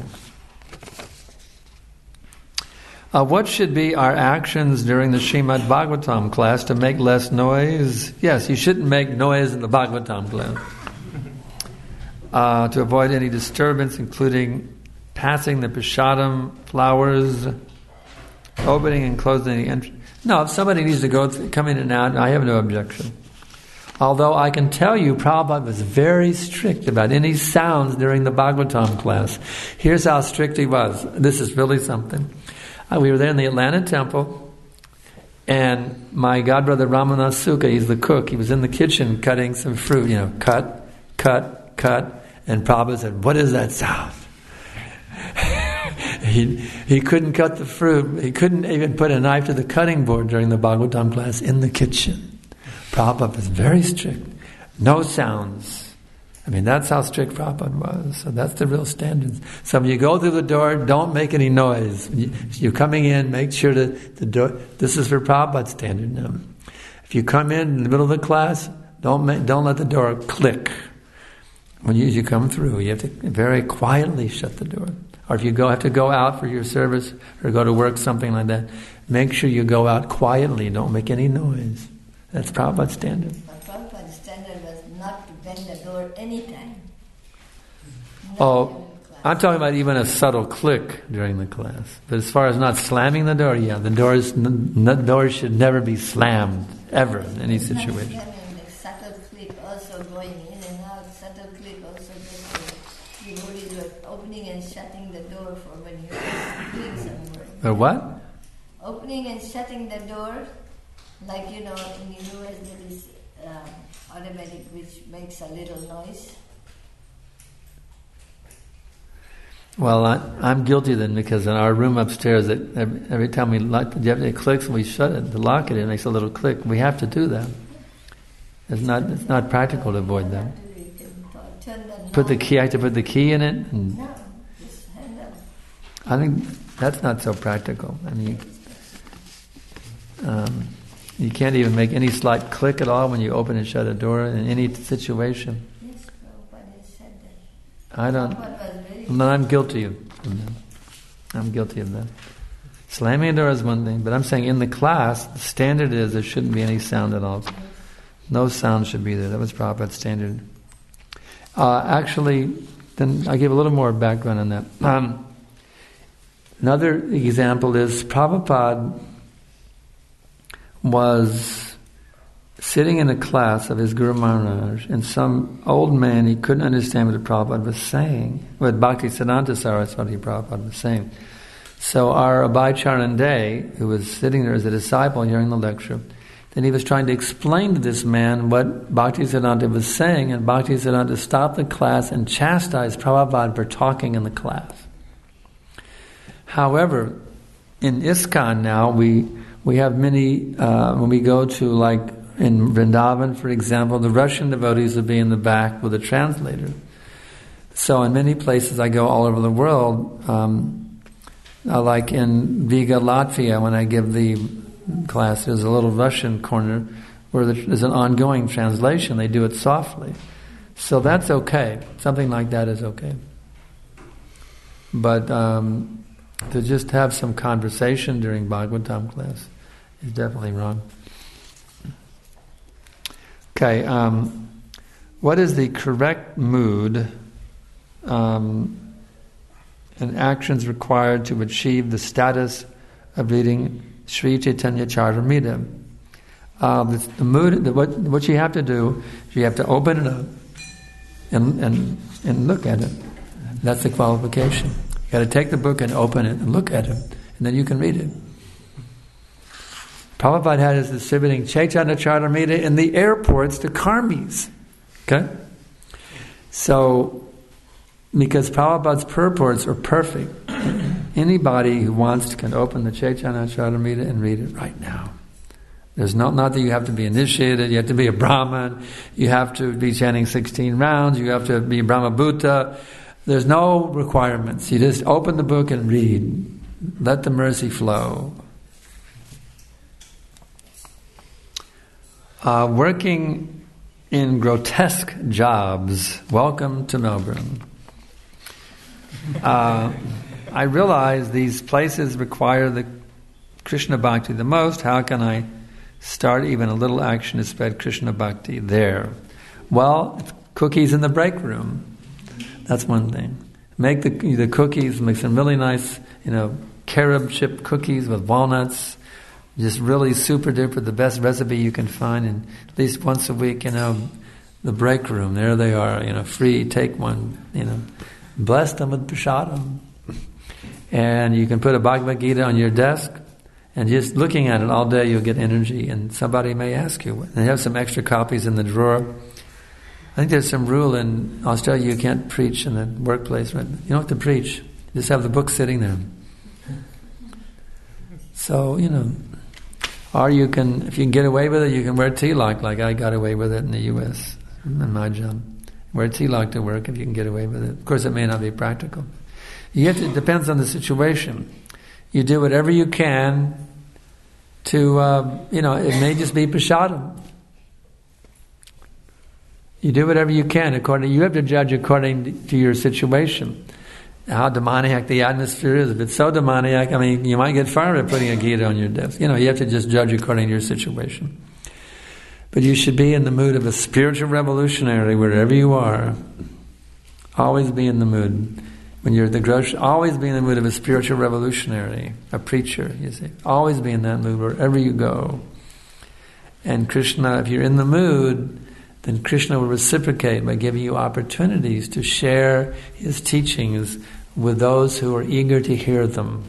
Speaker 2: Uh, what should be our actions during the Srimad Bhagavatam class to make less noise? Yes, you shouldn't make noise in the Bhagavatam class. Uh, to avoid any disturbance, including passing the prasadam, flowers, opening and closing the entrance. No, if somebody needs to go th- come in and out, I have no objection. Although I can tell you, Prabhupada was very strict about any sounds during the Bhagavatam class. Here's how strict he was. This is really something. Uh, we were there in the Atlanta temple, and my godbrother Ramanath Sukha, he's the cook, he was in the kitchen cutting some fruit, you know, cut, cut, cut, and Prabhupada said, what is that sound? He he couldn't cut the fruit. He couldn't even put a knife to the cutting board during the Bhagavatam class in the kitchen. Prabhupada was very strict. No sounds. I mean, that's how strict Prabhupada was. So that's the real standards. So when you go through the door, don't make any noise. You, you're coming in, make sure that the door, this is for Prabhupada's standard now. If you come in in the middle of the class, don't make, don't let the door click. When you, you come through, you have to very quietly shut the door. Or if you go have to go out for your service or go to work, something like that, make sure you go out quietly. Don't make any noise. That's Prabhupada's standard.
Speaker 4: But Prabhupada's standard was not anytime. Not
Speaker 2: Oh,
Speaker 4: during class.
Speaker 2: I'm talking about even a subtle click during the class. But as far as not slamming the door, yeah, the doors, n- n- doors should never be slammed, ever, in any
Speaker 4: Not
Speaker 2: situation.
Speaker 4: slamming, the subtle click also going in and out, subtle click also just the devotees were opening and shutting the door for when you're doing some work.
Speaker 2: Or what?
Speaker 4: Opening and shutting the door, like you know, in the U S there is um, automatic which makes a little noise.
Speaker 2: Well, I, I'm guilty then, because in our room upstairs, it, every, every time we lock, it clicks and we shut it, to lock it, it makes a little click. We have to do that. It's not it's not practical to avoid that.
Speaker 4: You can turn the
Speaker 2: Put the
Speaker 4: knob.
Speaker 2: key, I have to put the key in it, and
Speaker 4: No, just hand up.
Speaker 2: I think that's not so practical. I mean, um, you can't even make any slight click at all when you open and shut a door in any situation.
Speaker 4: Yes, Prabhupada said that.
Speaker 2: I don't.
Speaker 4: Prabhupada was very
Speaker 2: No, I'm guilty of that. I'm guilty of that. Slamming a door is one thing, but I'm saying in the class, the standard is there shouldn't be any sound at all. No sound should be there. That was Prabhupada's standard. Uh, actually, then I give a little more background on that. Um, another example is Prabhupada was sitting in a class of his Guru Maharaj, and some old man, he couldn't understand what the Prabhupada was saying. What Bhaktisiddhanta Saraswati Prabhupada was saying. So our Abhay Charan Day, who was sitting there as a disciple hearing the lecture, then he was trying to explain to this man what Bhaktisiddhanta was saying, and Bhaktisiddhanta stopped the class and chastised Prabhupada for talking in the class. However, in ISKCON now, we we have many, uh, when we go to like in Vrindavan, for example, the Russian devotees will be in the back with a translator. So in many places I go all over the world, um, uh, like in Riga, Latvia, when I give the class, there's a little Russian corner where there's an ongoing translation. They do it softly. So that's okay. Something like that is okay. But um, to just have some conversation during Bhagavatam class is definitely wrong. Okay, um, what is the correct mood um, and actions required to achieve the status of reading Sri Chaitanya Charitamrita? Uh, the, the mood, the, what, what you have to do is you have to open it up and and and look at it. That's the qualification. You got to take the book and open it and look at it, and then you can read it. Prabhupada had us distributing Chaitanya Charitamrita in the airports to karmis. Okay? So, because Prabhupada's purports are perfect, anybody who wants to can open the Chaitanya Charitamrita and read it right now. There's not, not that you have to be initiated, you have to be a Brahman, you have to be chanting sixteen rounds, you have to be Brahma Bhuta. There's no requirements. You just open the book and read. Let the mercy flow. Uh, working in grotesque jobs. Welcome to Melbourne. Uh, I realize these places require the Krishna Bhakti the most. How can I start even a little action to spread Krishna Bhakti there? Well, it's cookies in the break room. That's one thing. Make the the cookies, make some really nice, you know, carob chip cookies with walnuts. Just really super duper, the best recipe you can find, and at least once a week, you know, the break room, there they are, you know, free, take one, you know, bless them with prasadam. And you can put a Bhagavad Gita on your desk, and just looking at it all day, you'll get energy, and somebody may ask you. They have some extra copies in the drawer. I think there's some rule in Australia you can't preach in the workplace, right? You don't have to preach. You just have the book sitting there. So, you know, or you can, if you can get away with it, you can wear tilak, like I got away with it in the U S in my job. Wear tilak to work if you can get away with it. Of course, it may not be practical. You have to, it depends on the situation. You do whatever you can to, uh, you know, it may just be prasadam. You do whatever you can according. You have to judge according to your situation. How demoniac the atmosphere is. If it's so demoniac, I mean, you might get fired by putting a Gita on your desk. You know, you have to just judge according to your situation. But you should be in the mood of a spiritual revolutionary wherever you are. Always be in the mood. When you're at the grocery, always be in the mood of a spiritual revolutionary, a preacher, you see. Always be in that mood wherever you go. And Krishna, if you're in the mood, then Krishna will reciprocate by giving you opportunities to share his teachings with those who are eager to hear them.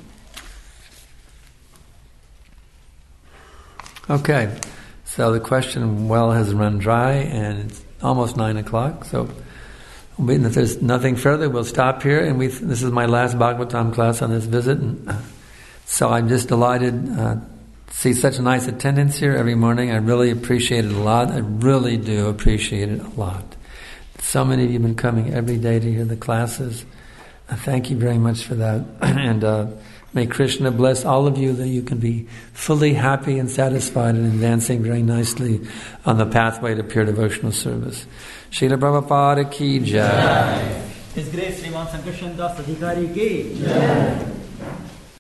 Speaker 2: Okay, so the question well has run dry, and it's almost nine o'clock, so if there's nothing further, we'll stop here. And we this is my last Bhagavatam class on this visit, and so I'm just delighted uh, to see such a nice attendance here every morning. I really appreciate it a lot. I really do appreciate it a lot. So many of you have been coming every day to hear the classes. Uh, thank you very much for that. And uh, may Krishna bless all of you that you can be fully happy and satisfied and advancing very nicely on the pathway to pure devotional service. Srila Prabhupada ki jai.
Speaker 5: His Grace Sriman Sankarshan Das Adhikari ki jai.